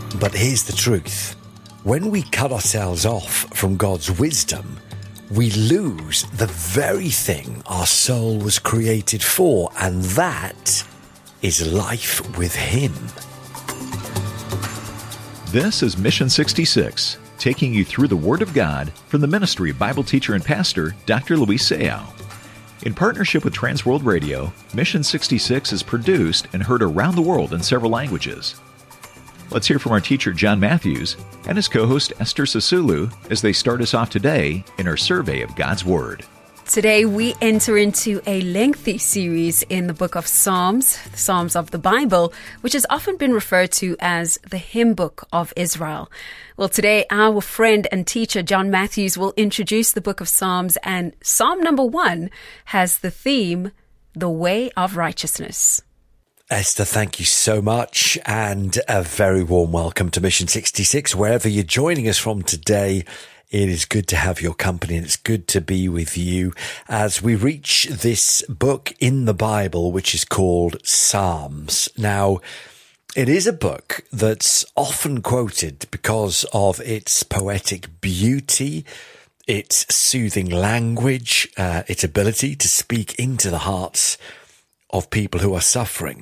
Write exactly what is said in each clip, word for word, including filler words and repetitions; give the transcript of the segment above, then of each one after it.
But here's the truth. When we cut ourselves off from God's wisdom, we lose the very thing our soul was created for, and that is life with Him. This is Mission sixty-six, taking you through the Word of God from the ministry of Bible teacher and pastor, Doctor Luis Saiao. In partnership with Transworld Radio, Mission sixty-six is produced and heard around the world in several languages. Let's hear from our teacher, John Matthews, and his co-host, Esther Sisulu, as they start us off today in our survey of God's Word. Today we enter into a lengthy series in the book of Psalms, the Psalms of the Bible, which has often been referred to as the hymn book of Israel. Well, today our friend and teacher John Matthews will introduce the book of Psalms, and Psalm number one has the theme, The Way of Righteousness. Esther, thank you so much, and a very warm welcome to Mission sixty-six, wherever you're joining us from today. It is good to have your company, and it's good to be with you as we reach this book in the Bible, which is called Psalms. Now, it is a book that's often quoted because of its poetic beauty, its soothing language, uh, its ability to speak into the hearts of people who are suffering.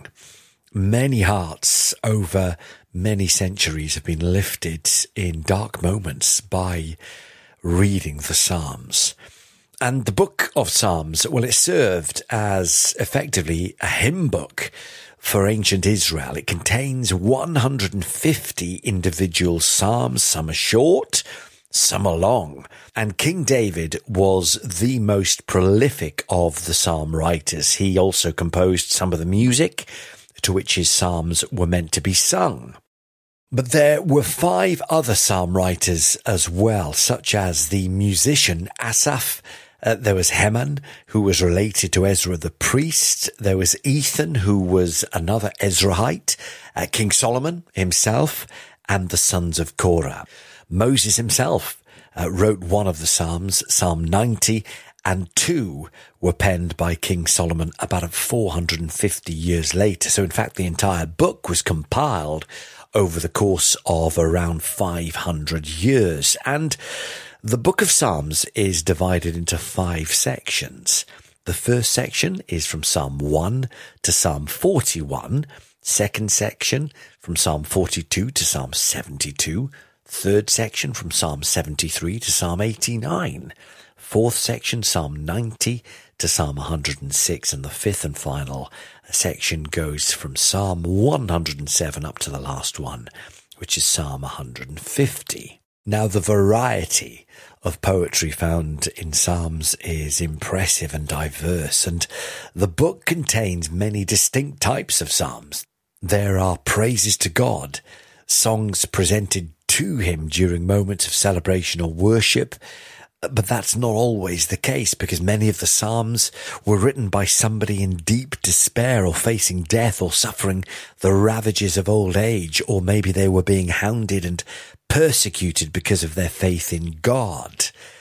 Many hearts over many centuries have been lifted in dark moments by reading the Psalms. And the book of Psalms, well, it served as effectively a hymn book for ancient Israel. It contains one hundred fifty individual psalms. Some are short, some are long. And King David was the most prolific of the psalm writers. He also composed some of the music to which his psalms were meant to be sung. But there were five other psalm writers as well, such as the musician Asaph. Uh, there was Heman, who was related to Ezra the priest. There was Ethan, who was another Ezrahite, uh, King Solomon himself, and the sons of Korah. Moses himself uh, wrote one of the Psalms, Psalm ninety, and two were penned by King Solomon about four hundred fifty years later. So in fact, the entire book was compiled over the course of around five hundred years. And the book of Psalms is divided into five sections. The first section is from Psalm one to Psalm forty-one. Second section from Psalm forty-two to Psalm seventy-two. Third section from Psalm seventy-three to Psalm eighty-nine. Fourth section, Psalm ninety to Psalm one hundred six. And the fifth and final section goes from Psalm one hundred seven up to the last one, which is Psalm one hundred fifty. Now, the variety of poetry found in Psalms is impressive and diverse, and the book contains many distinct types of psalms. There are praises to God, songs presented to Him during moments of celebration or worship. But that's not always the case, because many of the Psalms were written by somebody in deep despair or facing death or suffering the ravages of old age, or maybe they were being hounded and persecuted because of their faith in God.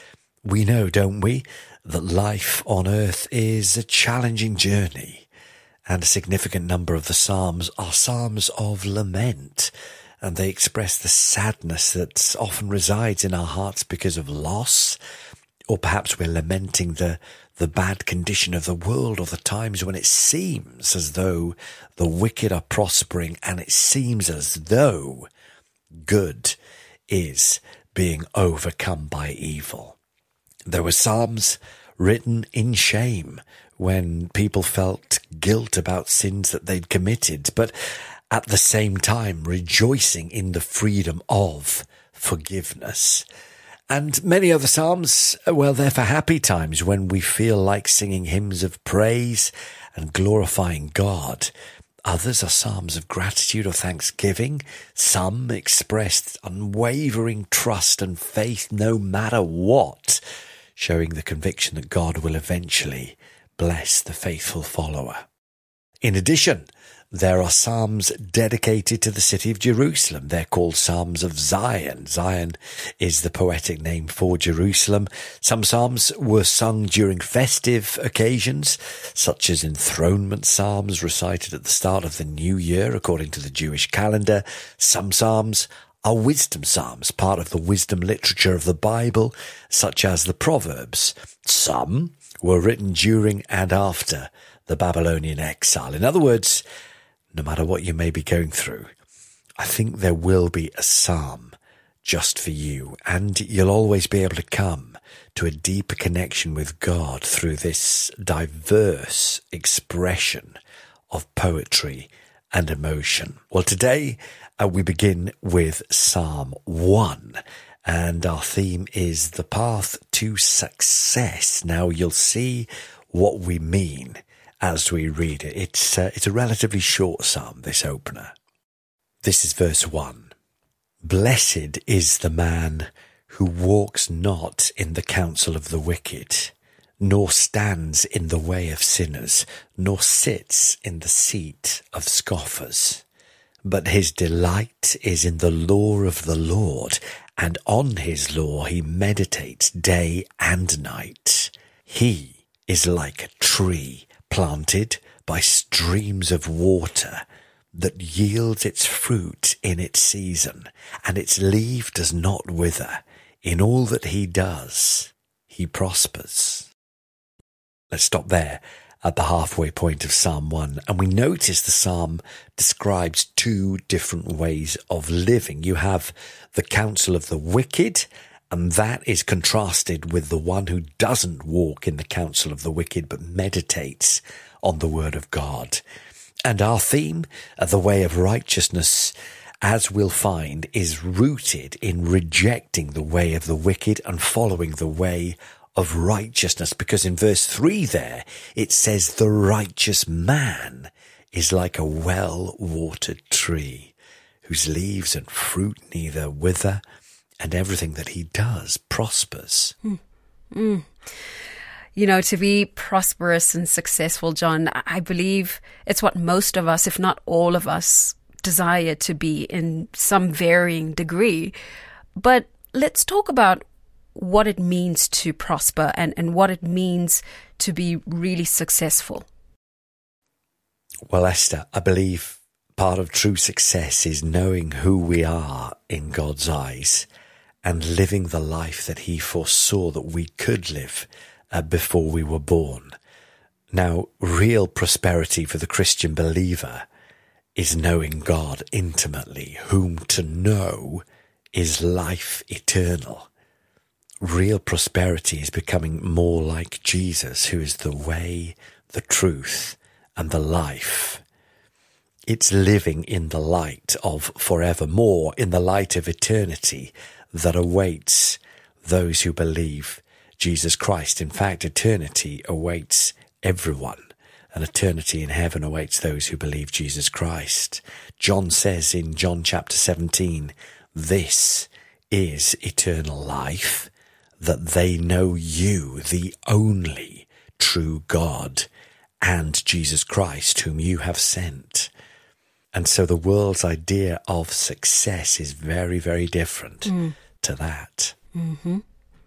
We know, don't we, that life on earth is a challenging journey, and a significant number of the Psalms are Psalms of lament, and they express the sadness that often resides in our hearts because of loss, or perhaps we're lamenting the, the bad condition of the world, or the times when it seems as though the wicked are prospering, and it seems as though good is being overcome by evil. There were psalms written in shame when people felt guilt about sins that they'd committed, but at the same time rejoicing in the freedom of forgiveness. And many other psalms, well, they're for happy times when we feel like singing hymns of praise and glorifying God. Others are psalms of gratitude or thanksgiving. Some expressed unwavering trust and faith no matter what, showing the conviction that God will eventually bless the faithful follower. In addition, there are psalms dedicated to the city of Jerusalem. They're called Psalms of Zion. Zion is the poetic name for Jerusalem. Some psalms were sung during festive occasions, such as enthronement psalms recited at the start of the new year, according to the Jewish calendar. Some psalms are wisdom psalms, part of the wisdom literature of the Bible, such as the Proverbs. Some were written during and after the Babylonian exile. In other words, no matter what you may be going through, I think there will be a psalm just for you, and you'll always be able to come to a deeper connection with God through this diverse expression of poetry and emotion. Well, today uh, we begin with Psalm one, and our theme is the path to success. Now, you'll see what we mean as we read it. It's, uh, it's a relatively short psalm, this opener. This is verse one. Blessed is the man who walks not in the counsel of the wicked, nor stands in the way of sinners, nor sits in the seat of scoffers. But his delight is in the law of the Lord, and on his law he meditates day and night. He is like a tree planted by streams of water that yields its fruit in its season, and its leaf does not wither. In all that he does, he prospers. Let's stop there at the halfway point of Psalm one, and we notice the psalm describes two different ways of living. You have the counsel of the wicked, and that is contrasted with the one who doesn't walk in the counsel of the wicked, but meditates on the word of God. And our theme, the way of righteousness, as we'll find, is rooted in rejecting the way of the wicked and following the way of righteousness. Because in verse three there, it says, the righteous man is like a well-watered tree, whose leaves and fruit neither wither, and everything that he does prospers. Mm. Mm. You know, to be prosperous and successful, John, I believe it's what most of us, if not all of us, desire to be in some varying degree. But let's talk about what it means to prosper and, and what it means to be really successful. Well, Esther, I believe part of true success is knowing who we are in God's eyes and living the life that he foresaw that we could live uh, before we were born. Now, real prosperity for the Christian believer is knowing God intimately, whom to know is life eternal. Real prosperity is becoming more like Jesus, who is the way, the truth, and the life. It's living in the light of forevermore, in the light of eternity that awaits those who believe Jesus Christ. In fact, eternity awaits everyone. And eternity in heaven awaits those who believe Jesus Christ. John says in John chapter seventeen, this is eternal life, that they know you, the only true God, and Jesus Christ, whom you have sent. And so the world's idea of success is very, very different mm. to that. Mm-hmm.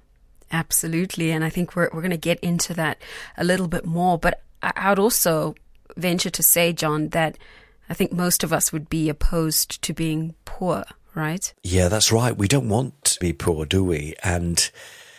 Absolutely. And I think we're we're going to get into that a little bit more. But I would also venture to say, John, that I think most of us would be opposed to being poor, right? Yeah, that's right. We don't want to be poor, do we? And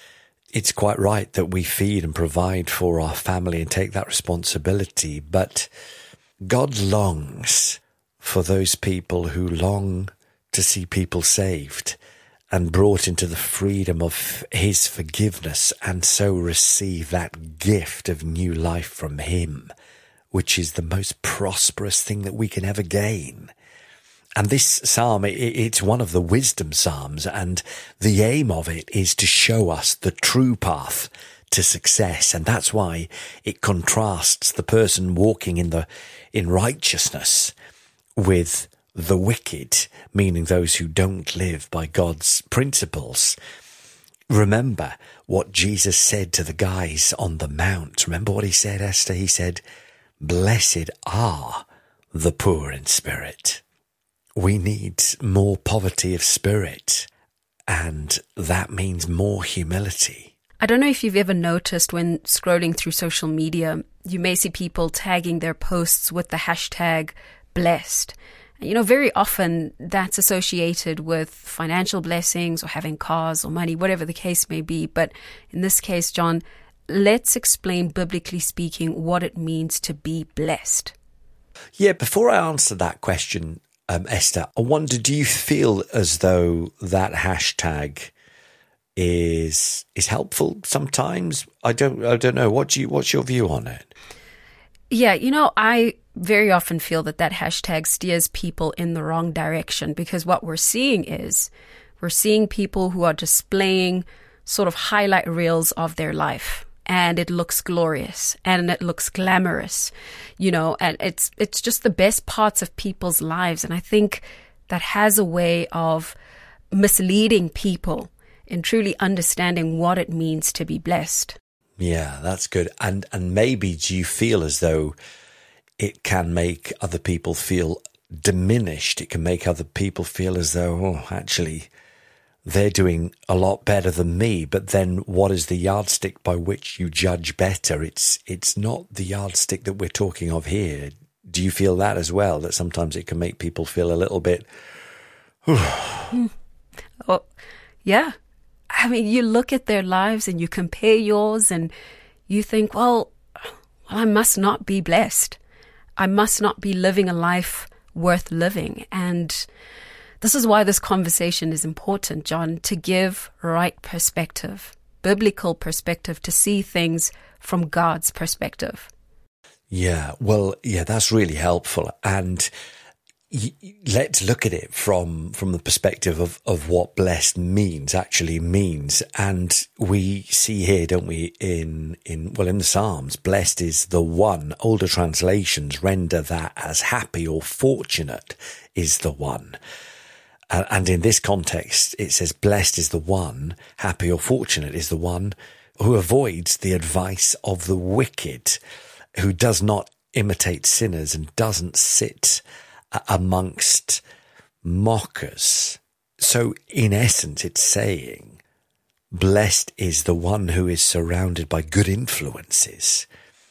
it's quite right that we feed and provide for our family and take that responsibility. But God longs for those people who long to see people saved and brought into the freedom of his forgiveness, and so receive that gift of new life from him, which is the most prosperous thing that we can ever gain. And this psalm, it's one of the wisdom psalms, and the aim of it is to show us the true path to success. And that's why it contrasts the person walking in the in righteousness with the wicked, meaning those who don't live by God's principles. Remember what Jesus said to the guys on the mount. Remember what he said, Esther? He said, blessed are the poor in spirit. We need more poverty of spirit, and that means more humility. I don't know if you've ever noticed when scrolling through social media, you may see people tagging their posts with the hashtag blessed. You know, very often that's associated with financial blessings or having cars or money, whatever the case may be. But in this case, John, let's explain, biblically speaking, what it means to be blessed. Yeah, before I answer that question, um, Esther, I wonder, do you feel as though that hashtag is is helpful sometimes? I don't I don't know. What do you what's your view on it? Yeah, you know, I very often feel that that hashtag steers people in the wrong direction, because what we're seeing is we're seeing people who are displaying sort of highlight reels of their life, and it looks glorious and it looks glamorous, you know, and it's it's just the best parts of people's lives. And I think that has a way of misleading people in truly understanding what it means to be blessed. Yeah, that's good. And and maybe do you feel as though it can make other people feel diminished? It can make other people feel as though, oh, actually, they're doing a lot better than me. But then what is the yardstick by which you judge better? It's it's not the yardstick that we're talking of here. Do you feel that as well, that sometimes it can make people feel a little bit... oh, yeah. I mean, you look at their lives and you compare yours and you think, well, well, I must not be blessed. I must not be living a life worth living. And this is why this conversation is important, John, to give right perspective, biblical perspective, to see things from God's perspective. Yeah, well, yeah, that's really helpful. And let's look at it from from the perspective of, of what blessed means, actually means. And we see here, don't we, in, in well, in the Psalms, blessed is the one. Older translations render that as happy or fortunate is the one. Uh, and in this context, it says blessed is the one, happy or fortunate is the one who avoids the advice of the wicked, who does not imitate sinners and doesn't sit amongst mockers. So in essence, it's saying, blessed is the one who is surrounded by good influences.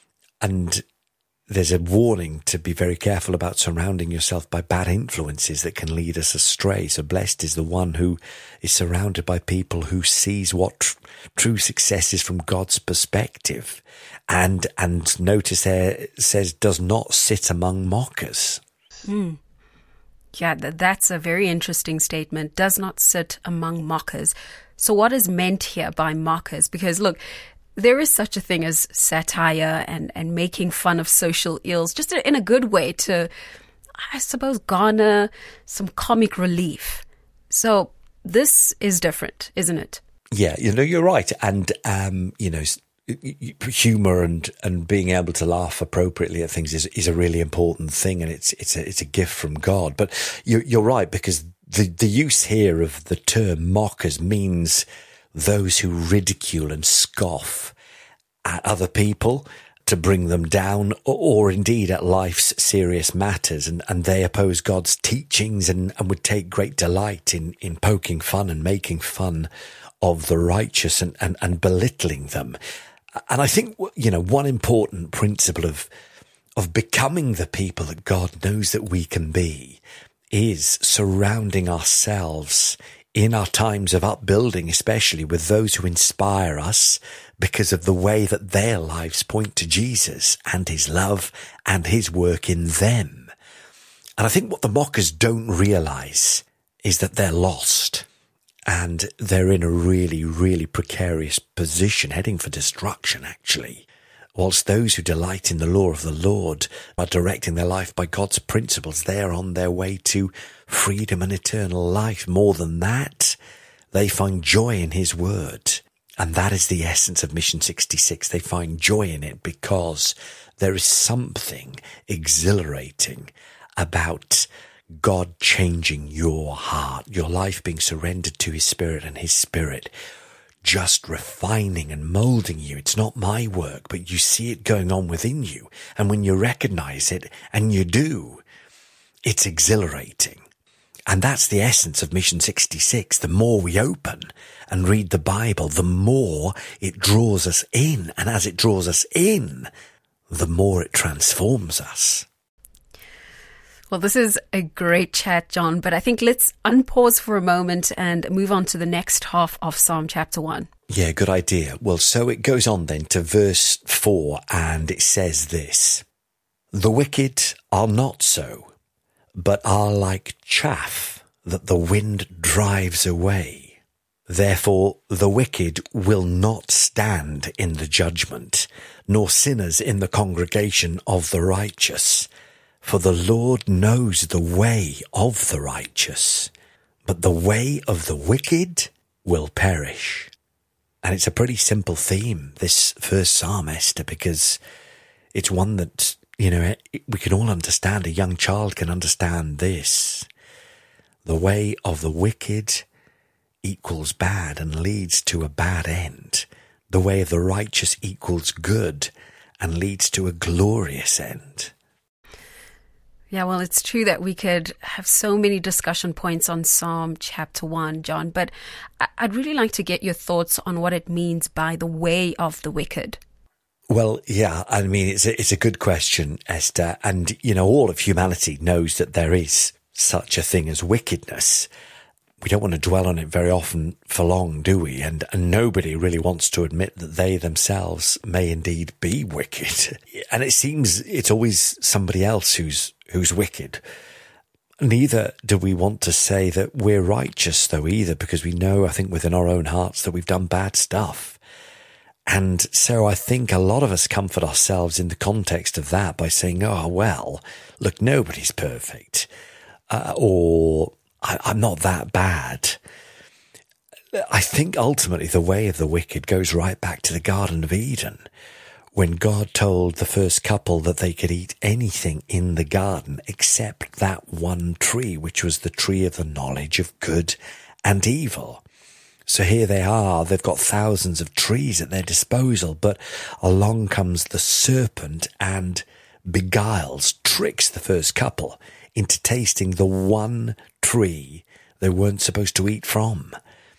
And there's a warning to be very careful about surrounding yourself by bad influences that can lead us astray. So blessed is the one who is surrounded by people who sees what tr- true success is from God's perspective. And, and notice there it says, does not sit among mockers. Mm. Yeah, th- that's a very interesting statement. Does not sit among mockers. So what is meant here by mockers? Because look, there is such a thing as satire and, and making fun of social ills, just in a good way to, I suppose, garner some comic relief. So this is different, isn't it? Yeah, you know, you're right. And, um, you know, humor and, and being able to laugh appropriately at things is, is a really important thing, and it's it's a it's a gift from God. But you're you're right, because the the use here of the term mockers means those who ridicule and scoff at other people to bring them down, or, or indeed at life's serious matters, and, and they oppose God's teachings and, and would take great delight in, in poking fun and making fun of the righteous and, and, and belittling them. And I think, you know, one important principle of of becoming the people that God knows that we can be is surrounding ourselves in our times of upbuilding, especially with those who inspire us because of the way that their lives point to Jesus and his love and his work in them. And I think what the mockers don't realize is that they're lost. And they're in a really, really precarious position, heading for destruction, actually. Whilst those who delight in the law of the Lord are directing their life by God's principles, they are on their way to freedom and eternal life. More than that, they find joy in his word. And that is the essence of Mission sixty-six. They find joy in it because there is something exhilarating about God changing your heart, your life being surrendered to his spirit, and his spirit just refining and molding you. It's not my work, but you see it going on within you. And when you recognize it, and you do, It's exhilarating. And that's the essence of Mission sixty-six. The more we open and read the Bible, the more it draws us in. And as it draws us in, the more it transforms us. Well, this is a great chat, John, but I think let's unpause for a moment and move on to the next half of Psalm chapter one. Yeah, good idea. Well, so it goes on then to verse four, and it says this: "The wicked are not so, but are like chaff that the wind drives away. Therefore the wicked will not stand in the judgment, nor sinners in the congregation of the righteous. For the Lord knows the way of the righteous, but the way of the wicked will perish." And it's a pretty simple theme, this first psalm, Esther, because it's one that, you know, we can all understand. A young child can understand this. The way of the wicked equals bad and leads to a bad end. The way of the righteous equals good and leads to a glorious end. Yeah, well, it's true that we could have so many discussion points on Psalm chapter one, John, but I'd really like to get your thoughts on what it means by the way of the wicked. Well, yeah, I mean, it's a, it's a good question, Esther. And, you know, all of humanity knows that there is such a thing as wickedness. We don't want to dwell on it very often for long, do we? And, and nobody really wants to admit that they themselves may indeed be wicked. And it seems it's always somebody else who's who's wicked. Neither do we want to say that we're righteous, though, either, because we know, I think, within our own hearts that we've done bad stuff. And so I think a lot of us comfort ourselves in the context of that by saying, oh, well, look, nobody's perfect. Uh, or I, I'm not that bad. I think ultimately the way of the wicked goes right back to the Garden of Eden, when God told the first couple that they could eat anything in the garden except that one tree, which was the tree of the knowledge of good and evil. So here they are, they've got thousands of trees at their disposal, but along comes the serpent and beguiles, tricks the first couple into tasting the one tree they weren't supposed to eat from.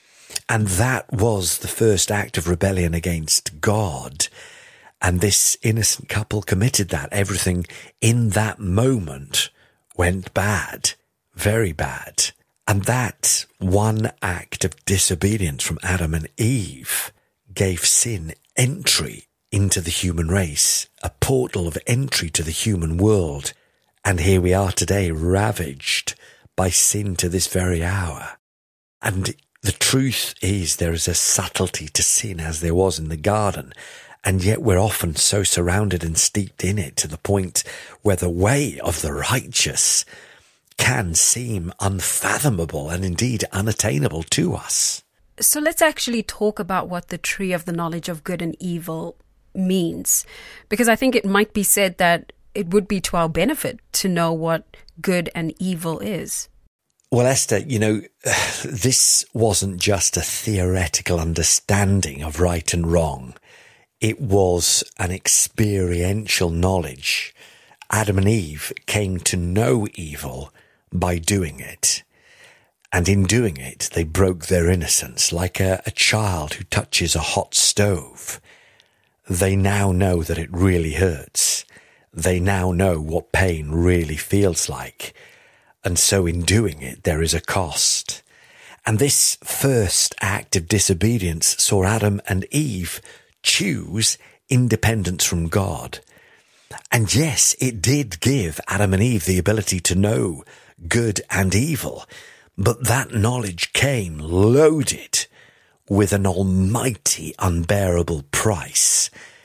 And that was the first act of rebellion against God. And this innocent couple committed that. Everything in that moment went bad, very bad. And that one act of disobedience from Adam and Eve gave sin entry into the human race, a portal of entry to the human world. And here we are today, ravaged by sin to this very hour. And the truth is, there is a subtlety to sin as there was in the garden. And yet we're often so surrounded and steeped in it to the point where the way of the righteous can seem unfathomable and indeed unattainable to us. So let's actually talk about what the tree of the knowledge of good and evil means. Because I think it might be said that it would be to our benefit to know what good and evil is. Well, Esther, you know, this wasn't just a theoretical understanding of right and wrong. It was an experiential knowledge. Adam and Eve came to know evil by doing it. And in doing it, they broke their innocence, like a, a child who touches a hot stove. They now know that it really hurts. They now know what pain really feels like. And so in doing it, there is a cost. And this first act of disobedience saw Adam and Eve choose independence from God. And yes, it did give Adam and Eve the ability to know good and evil, but that knowledge came loaded with an almighty, unbearable price.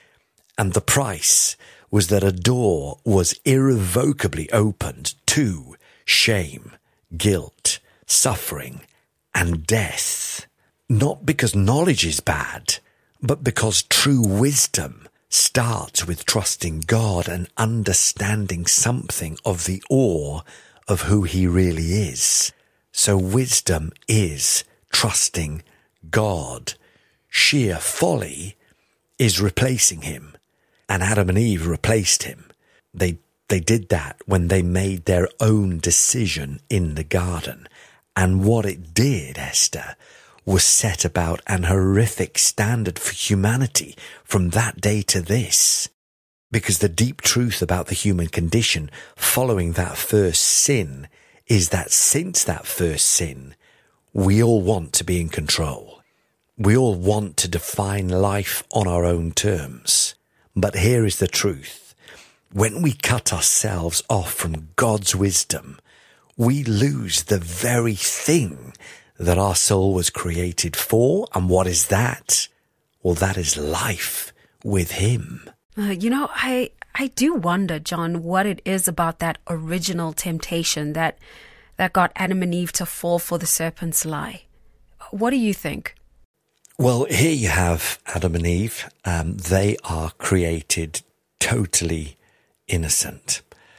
And the price was that a door was irrevocably opened to shame, guilt, suffering, and death. Not because knowledge is bad, but because true wisdom starts with trusting God and understanding something of the awe of who he really is. So wisdom is trusting God. Sheer folly is replacing him. And Adam and Eve replaced him. They They did that when they made their own decision in the garden. And what it did, Esther, was set about an horrific standard for humanity from that day to this. Because the deep truth about the human condition following that first sin is that since that first sin, we all want to be in control. We all want to define life on our own terms. But here is the truth. When we cut ourselves off from God's wisdom, we lose the very thing that our soul was created for. And what is that? Well, that is life with Him. Uh, you know, I I do wonder, John, what it is about that original temptation that that got Adam and Eve to fall for the serpent's lie. What do you think? Well, here you have Adam and Eve. Um, they are created totally innocent.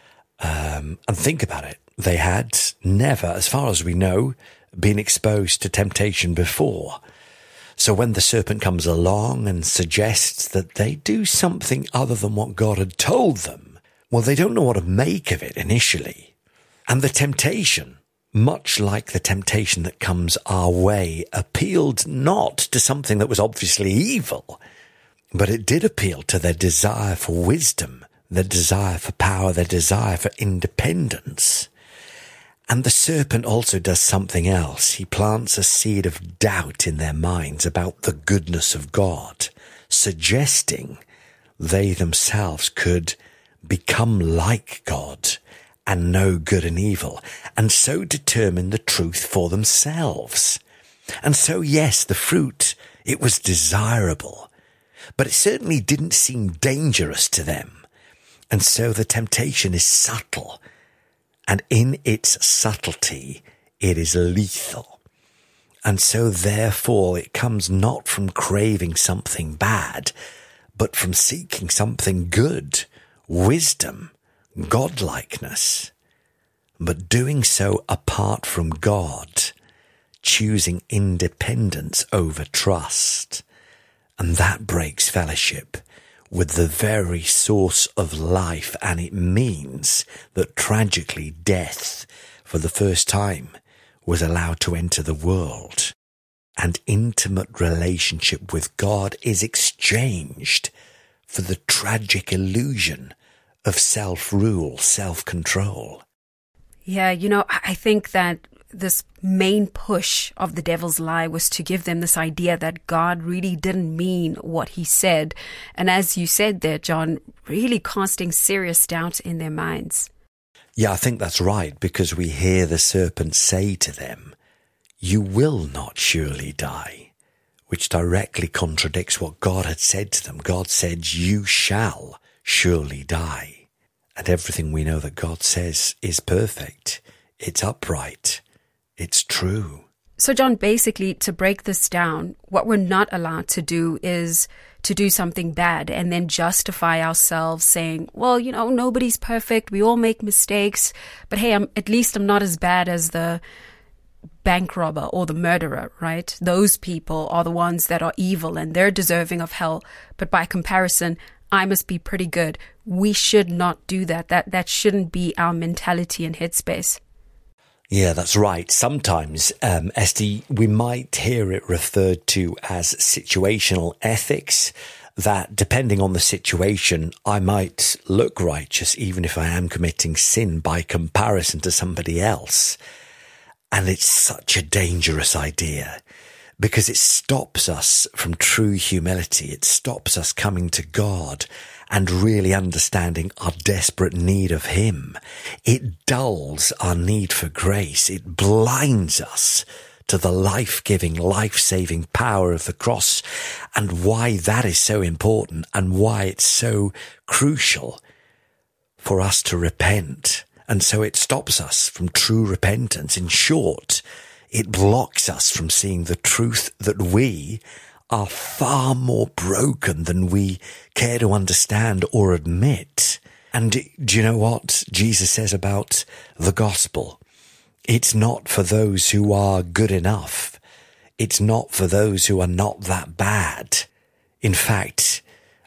Um, and think about it. They had never, as far as we know, been exposed to temptation before. So when the serpent comes along and suggests that they do something other than what God had told them, well, they don't know what to make of it initially. And the temptation, much like the temptation that comes our way, appealed not to something that was obviously evil, but it did appeal to their desire for wisdom, their desire for power, their desire for independence. And the serpent also does something else. He plants a seed of doubt in their minds about the goodness of God, suggesting they themselves could become like God and know good and evil, and so determine the truth for themselves. And so, yes, the fruit, it was desirable, but it certainly didn't seem dangerous to them. And so the temptation is subtle. And in its subtlety, it is lethal. And so therefore it comes not from craving something bad, but from seeking something good, wisdom, godlikeness. But doing so apart from God, choosing independence over trust. And that breaks fellowship with the very source of life, and it means that tragically death, for the first time, was allowed to enter the world, and intimate relationship with God is exchanged for the tragic illusion of self-rule, self-control. Yeah, you know, I think that this main push of the devil's lie was to give them this idea that God really didn't mean what he said. And as you said there, John, really casting serious doubt in their minds. Yeah, I think that's right, because we hear the serpent say to them, "You will not surely die," which directly contradicts what God had said to them. God said, "You shall surely die." And everything we know that God says is perfect. It's upright. It's true. So, John, basically, to break this down, what we're not allowed to do is to do something bad and then justify ourselves saying, well, you know, nobody's perfect. We all make mistakes. But hey, I'm, at least I'm not as bad as the bank robber or the murderer, right? Those people are the ones that are evil and they're deserving of hell. But by comparison, I must be pretty good. We should not do that. That, that shouldn't be our mentality and headspace. Yeah, that's right. Sometimes, um, Esther, we might hear it referred to as situational ethics, that depending on the situation, I might look righteous even if I am committing sin by comparison to somebody else. And it's such a dangerous idea because it stops us from true humility. It stops us coming to God and really understanding our desperate need of Him. It dulls our need for grace. It blinds us to the life-giving, life-saving power of the cross, and why that is so important and why it's so crucial for us to repent. And so it stops us from true repentance. In short, it blocks us from seeing the truth that we are far more broken than we care to understand or admit. And do you know what Jesus says about the gospel? It's not for those who are good enough. It's not for those who are not that bad. In fact,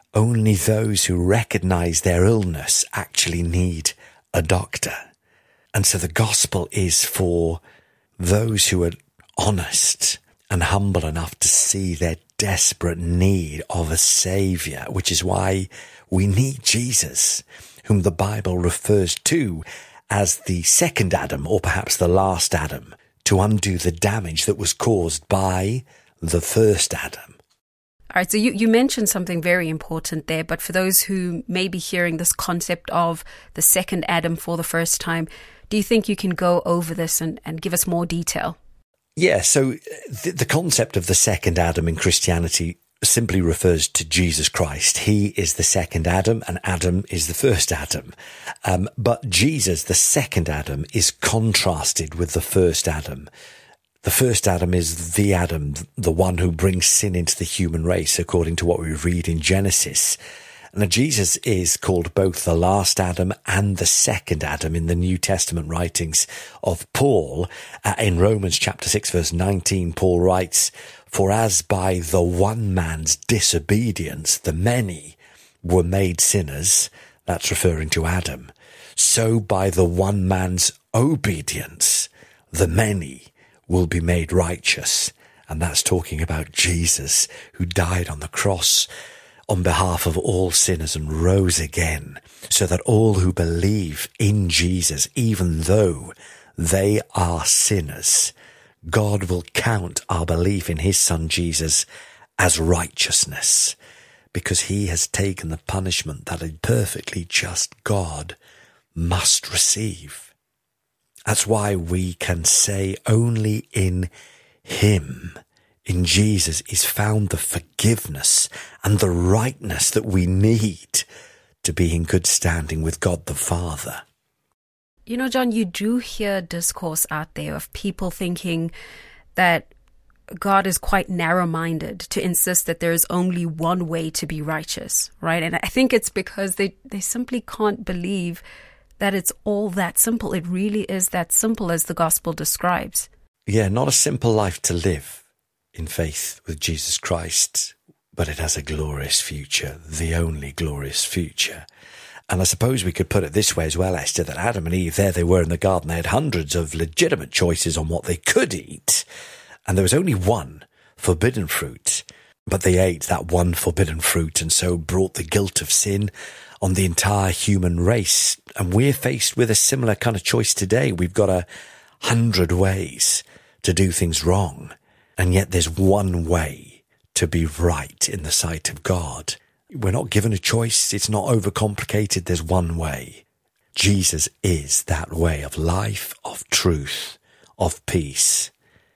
Only those who recognize their illness actually need a doctor. And so the gospel is for those who are honest and humble enough to see their desperate need of a savior, which is why we need Jesus, whom the Bible refers to as the second Adam, or perhaps the last Adam, to undo the damage that was caused by the first Adam. All right, so you, you mentioned something very important there, but for those who may be hearing this concept of the second Adam for the first time, do you think you can go over this and, and give us more detail? Yeah, so the, the concept of the second Adam in Christianity simply refers to Jesus Christ. He is the second Adam and Adam is the first Adam. Um, but Jesus, the second Adam, is contrasted with the first Adam. The first Adam is the Adam, the one who brings sin into the human race, according to what we read in Genesis. Now, Jesus is called both the last Adam and the second Adam in the New Testament writings of Paul. Uh, in Romans chapter six, verse nineteen, Paul writes, "For as by the one man's disobedience the many were made sinners," that's referring to Adam, "so by the one man's obedience the many will be made righteous." And that's talking about Jesus, who died on the cross on behalf of all sinners and rose again, so that all who believe in Jesus, even though they are sinners, God will count our belief in his son Jesus as righteousness, because he has taken the punishment that a perfectly just God must receive. That's why we can say only in him, in Jesus, is found the forgiveness and the rightness that we need to be in good standing with God the Father. You know, John, you do hear discourse out there of people thinking that God is quite narrow-minded to insist that there is only one way to be righteous, right? And I think it's because they, they simply can't believe that it's all that simple. It really is that simple as the gospel describes. Yeah, not a simple life to live in faith with Jesus Christ, but it has a glorious future, the only glorious future. And I suppose we could put it this way as well, Esther, that Adam and Eve, there they were in the garden, they had hundreds of legitimate choices on what they could eat, and there was only one forbidden fruit, but they ate that one forbidden fruit and so brought the guilt of sin on the entire human race. And we're faced with a similar kind of choice today. We've got a hundred ways to do things wrong, and yet there's one way to be right in the sight of God. We're not given a choice. It's not overcomplicated. There's one way. Jesus is that way of life, of truth, of peace.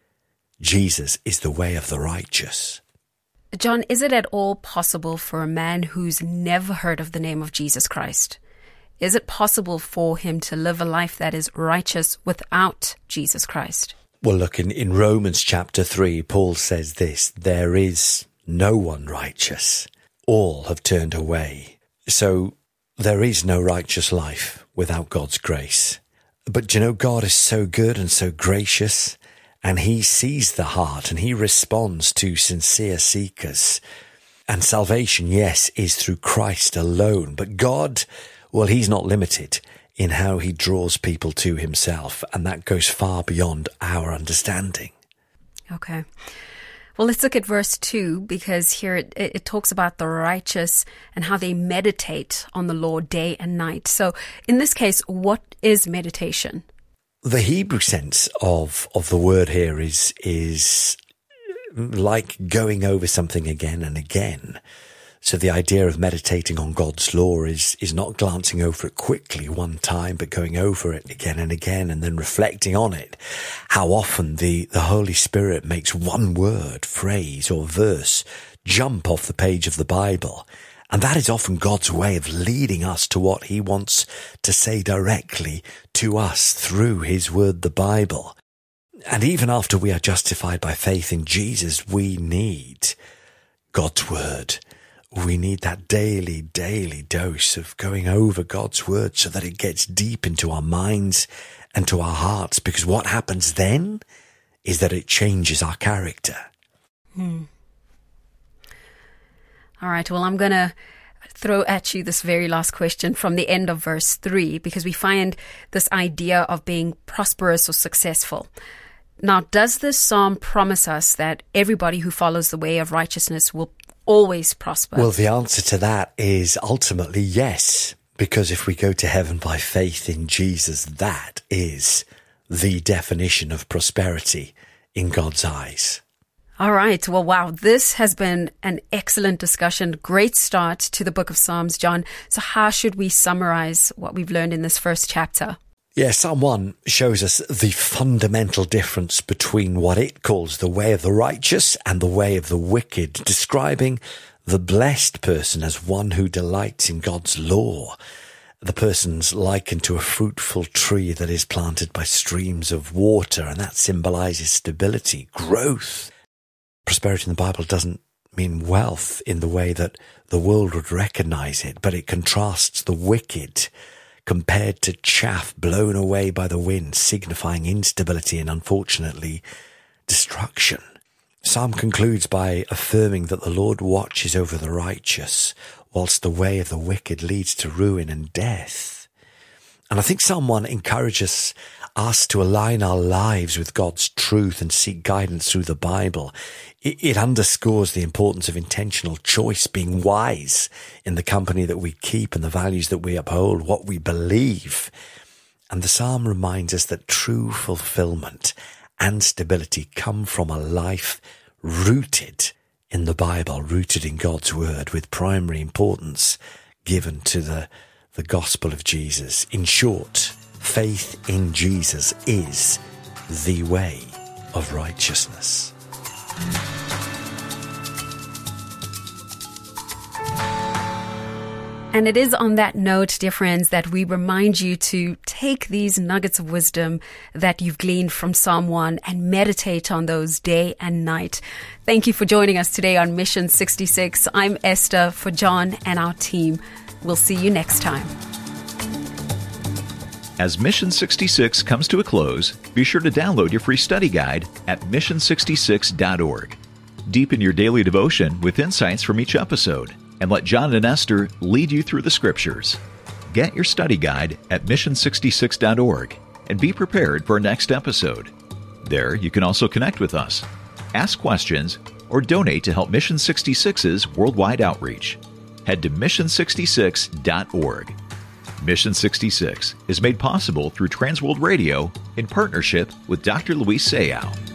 Jesus is the way of the righteous. John, is it at all possible for a man who's never heard of the name of Jesus Christ? Is it possible for him to live a life that is righteous without Jesus Christ? Well, look, in, in Romans chapter three, Paul says this: there is no one righteous. All have turned away. So there is no righteous life without God's grace. But you know, God is so good and so gracious, and he sees the heart and he responds to sincere seekers. And salvation, yes, is through Christ alone. But God, well, he's not limited in how he draws people to himself, and that goes far beyond our understanding. Okay. Well, let's look at verse two, because here it, it talks about the righteous and how they meditate on the Lord day and night. So in this case, what is meditation? The Hebrew sense of, of the word here is, is like going over something again and again. So the idea of meditating on God's law is, is not glancing over it quickly one time, but going over it again and again and then reflecting on it. How often the, the Holy Spirit makes one word, phrase, or verse jump off the page of the Bible. And that is often God's way of leading us to what he wants to say directly to us through his word, the Bible. And even after we are justified by faith in Jesus, we need God's word. We need that daily, daily dose of going over God's word so that it gets deep into our minds and to our hearts, because what happens then is that it changes our character. Hmm. All right. Well, I'm going to throw at you this very last question from the end of verse three, because we find this idea of being prosperous or successful. Now, does this psalm promise us that everybody who follows the way of righteousness will always prosper? Well, the answer to that is ultimately yes, because if we go to heaven by faith in Jesus, that is the definition of prosperity in God's eyes. All right. Well, wow. This has been an excellent discussion. Great start to the book of Psalms, John. So how should we summarize what we've learned in this first chapter? Yeah, Psalm one shows us the fundamental difference between what it calls the way of the righteous and the way of the wicked, describing the blessed person as one who delights in God's law. The person's likened to a fruitful tree that is planted by streams of water, and that symbolizes stability, growth. Prosperity in the Bible doesn't mean wealth in the way that the world would recognize it, but it contrasts the wicked compared to chaff blown away by the wind, signifying instability and, unfortunately, destruction. Psalm concludes by affirming that the Lord watches over the righteous, whilst the way of the wicked leads to ruin and death. And I think Psalm one encourages us to align our lives with God's truth and seek guidance through the Bible. It, it underscores the importance of intentional choice, being wise in the company that we keep and the values that we uphold, what we believe. And the psalm reminds us that true fulfillment and stability come from a life rooted in the Bible, rooted in God's word, with primary importance given to the, the gospel of Jesus. In short, faith in Jesus is the way of righteousness. And it is on that note, dear friends, that we remind you to take these nuggets of wisdom that you've gleaned from Psalm one and meditate on those day and night. Thank you for joining us today on Mission sixty-six. I'm Esther, for John and our team. We'll see you next time. As Mission sixty-six comes to a close, be sure to download your free study guide at mission sixty-six dot org. Deepen your daily devotion with insights from each episode, and let John and Esther lead you through the Scriptures. Get your study guide at mission sixty-six dot org and be prepared for our next episode. There, you can also connect with us, ask questions, or donate to help Mission sixty-six's worldwide outreach. Head to mission sixty-six dot org. Mission sixty-six is made possible through Transworld Radio in partnership with Doctor Luis Sayao.